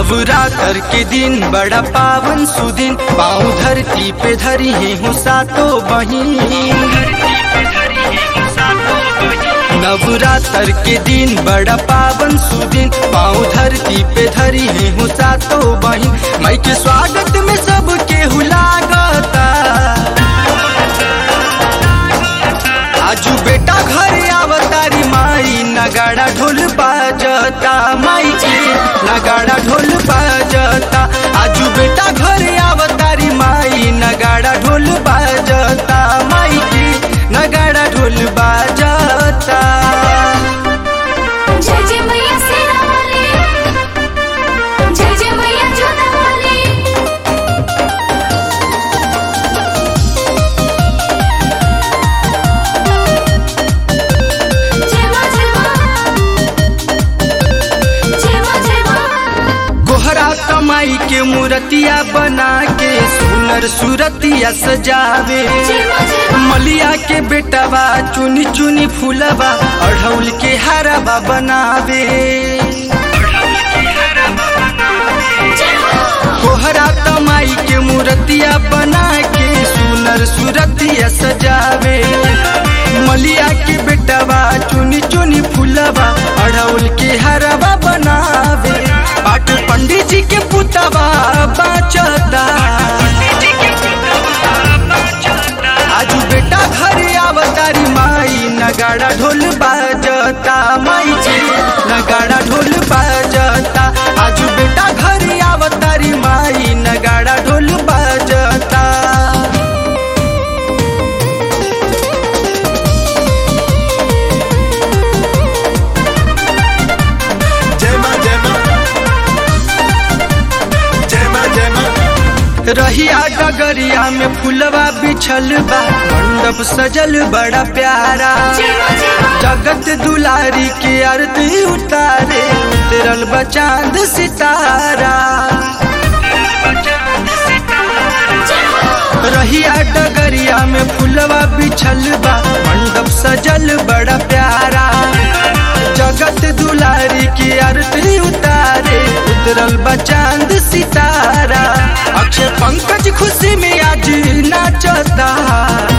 नवरात्र के दिन बड़ा पावन सुदिन, पाँव धरती पे धरी है हूँ सातों बहिन। नवरात्र के दिन बड़ा पावन सुदिन, पाँव धरती पे धरी है हूँ सातों बहिन। माई के स्वागत में सबके हुलागता, आजू बेटा घर आवतारी माई, नगाड़ा ढोल बाजता माई के, नगाड़ा ढोल बाजता। आजू बेटा घर आवतारी माई, नगाड़ा ढोल बाजता माई के, नगाड़ा ढोल बाजता। जय जय मैया शेरा वाली, जय जय मैया जोधा वाली। जय मां जय मां, जय मां जय मां। गोहरा कमाई के मूर्तिया बना के, सुनर सूरतिया सजावे। मलिया के बेटवा चुनी चुनी फूलवा, अढ़ौल के हरवा बनावे। गोहरा कमाई के मूर्तिया बना के, सुनर सूरतिया सजावे। मलिया के बेटवा चुनी चुनी फूलवा, अढ़ौल के हरवा बनावे। पाट पंडित जी के पुतवा बाचता, आजू बेटा घर आवतारी माई, नगाड़ा ढोल बाजता माई के, नगाड़ा ढोल बाजता। आजू बेटा घर आवतारी माई, नगाड़ा ढोल बाजता। जय मां जय मां, जय मां जय मां। रहिया डगरिया में फुलवा बिछल बा, मंडप सजल बड़ा प्यारा। जगत दुलारी के आरती उतारे, तेरल बचांद सितारा। रहिया डगरिया में फुलवा बिछल बा, मंडप सजल बड़ा प्यारा। जगत दुलारी की आरती उतारे, उतरल बचांद सितारा। अक्षय पंकज खुशी में आज नाचता,